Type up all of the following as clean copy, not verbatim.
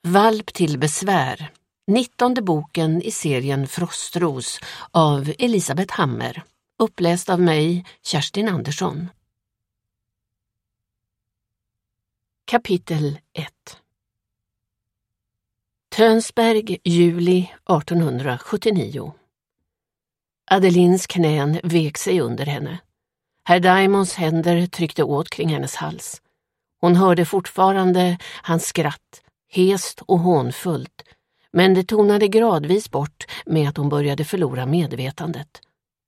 Valp till besvär. 19:e boken i serien Frostros av Elisabeth Hammer. Uppläst av mig, Kerstin Andersson. Kapitel 1. Tönsberg, juli 1879. Adelins knän vek sig under henne. Herr Daimons händer tryckte åt kring hennes hals. Hon hörde fortfarande hans skratt, hest och hånfullt, men det tonade gradvis bort med att hon började förlora medvetandet.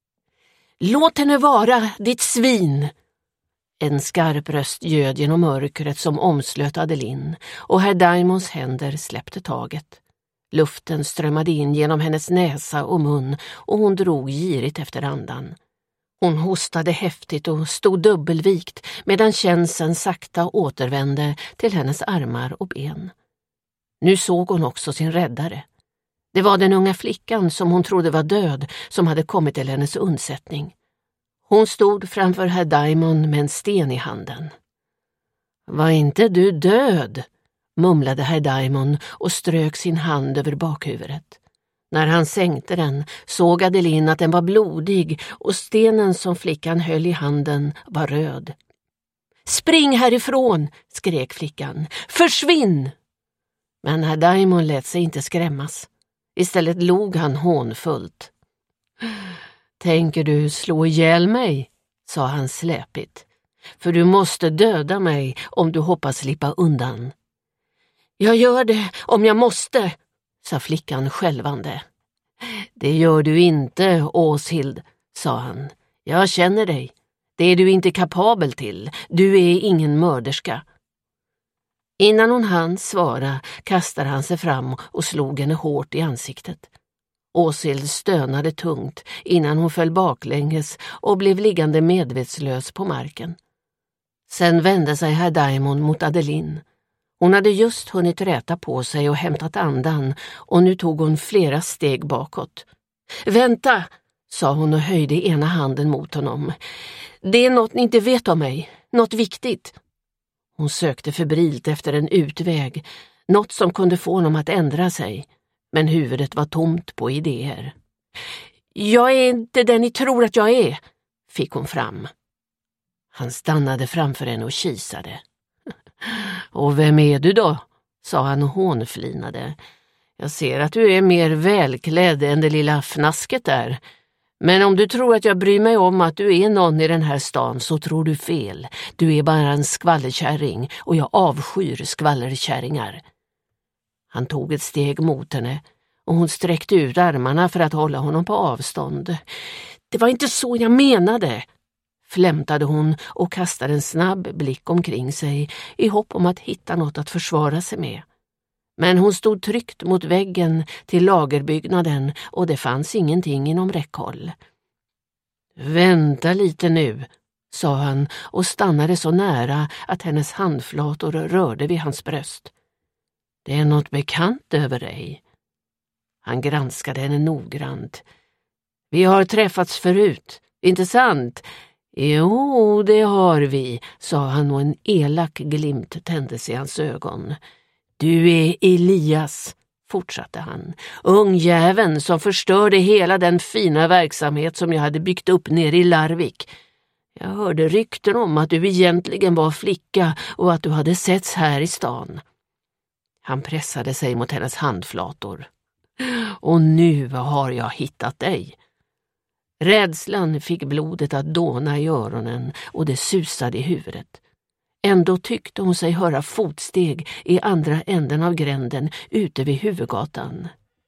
Låt henne vara, ditt svin! En skarp röst ljöd genom mörkret som omslöt Adelin, och herr Daimons händer släppte taget. Luften strömmade in genom hennes näsa och mun och hon drog girigt efter andan. Hon hostade häftigt och stod dubbelvikt medan känseln sakta återvände till hennes armar och ben. Nu såg hon också sin räddare. Det var den unga flickan som hon trodde var död som hade kommit till hennes undsättning. Hon stod framför herr Daimon med en sten i handen. Var inte du död? Mumlade herr Daimon och strök sin hand över bakhuvudet. När han sänkte den såg Adelin att den var blodig och stenen som flickan höll i handen var röd. Spring härifrån, skrek flickan. Försvinn! Men herr Daimon lät sig inte skrämmas. Istället log han hånfullt. Tänker du slå ihjäl mig? Sa han släpigt. För du måste döda mig om du hoppas slippa undan. Jag gör det om jag måste, sa flickan skälvande. Det gör du inte, Åshild, sa han. Jag känner dig. Det är du inte kapabel till. Du är ingen mörderska. Innan hon hann svara kastade han sig fram och slog henne hårt i ansiktet. Åshild stönade tungt innan hon föll baklänges och blev liggande medvetslös på marken. Sen vände sig herr Daimon mot Adelin. Hon hade just hunnit räta på sig och hämtat andan och nu tog hon flera steg bakåt. Vänta, sa hon och höjde ena handen mot honom. Det är något ni inte vet om mig, något viktigt. Hon sökte febrilt efter en utväg, något som kunde få honom att ändra sig, men huvudet var tomt på idéer. Jag är inte den ni tror att jag är, fick hon fram. Han stannade framför henne och kisade. Och vem är du då? Sa han och hånflinade. Jag ser att du är mer välklädd än det lilla fnasket där. Men om du tror att jag bryr mig om att du är någon i den här stan så tror du fel. Du är bara en skvallerkärring och jag avskyr skvallerkärringar. Han tog ett steg mot henne och hon sträckte ut armarna för att hålla honom på avstånd. Det var inte så jag menade, flämtade hon och kastade en snabb blick omkring sig i hopp om att hitta något att försvara sig med. Men hon stod tryckt mot väggen till lagerbyggnaden och det fanns ingenting inom räckhåll. Vänta lite nu, sa han och stannade så nära att hennes handflator rörde vid hans bröst. Det är något bekant över dig. Han granskade henne noggrant. Vi har träffats förut, inte sant? Jo, det har vi, sa han och en elak glimt tändes i hans ögon. Du är Elias, fortsatte han, ungjäveln som förstörde hela den fina verksamhet som jag hade byggt upp nere i Larvik. Jag hörde rykten om att du egentligen var flicka och att du hade setts här i stan. Han pressade sig mot hennes handflator. Och nu har jag hittat dig. Rädslan fick blodet att dåna i öronen och det susade i huvudet. Ändå tyckte hon sig höra fotsteg i andra änden av gränden ute vid huvudgatan.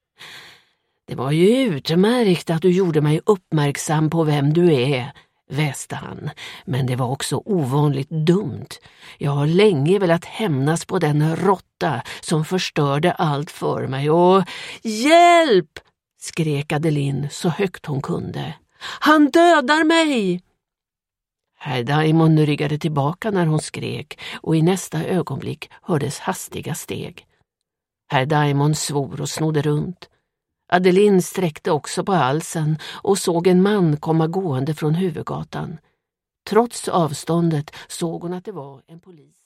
Det var ju utmärkt att du gjorde mig uppmärksam på vem du är, väste han, men det var också ovanligt dumt. Jag har länge velat hämnas på den råtta som förstörde allt för mig och... Hjälp! Skrek Adelin så högt hon kunde. Han dödar mig! Herr Daimon ryggade tillbaka när hon skrek och i nästa ögonblick hördes hastiga steg. Herr Daimon svor och snodde runt. Adelin sträckte också på halsen och såg en man komma gående från huvudgatan. Trots avståndet såg hon att det var en polis.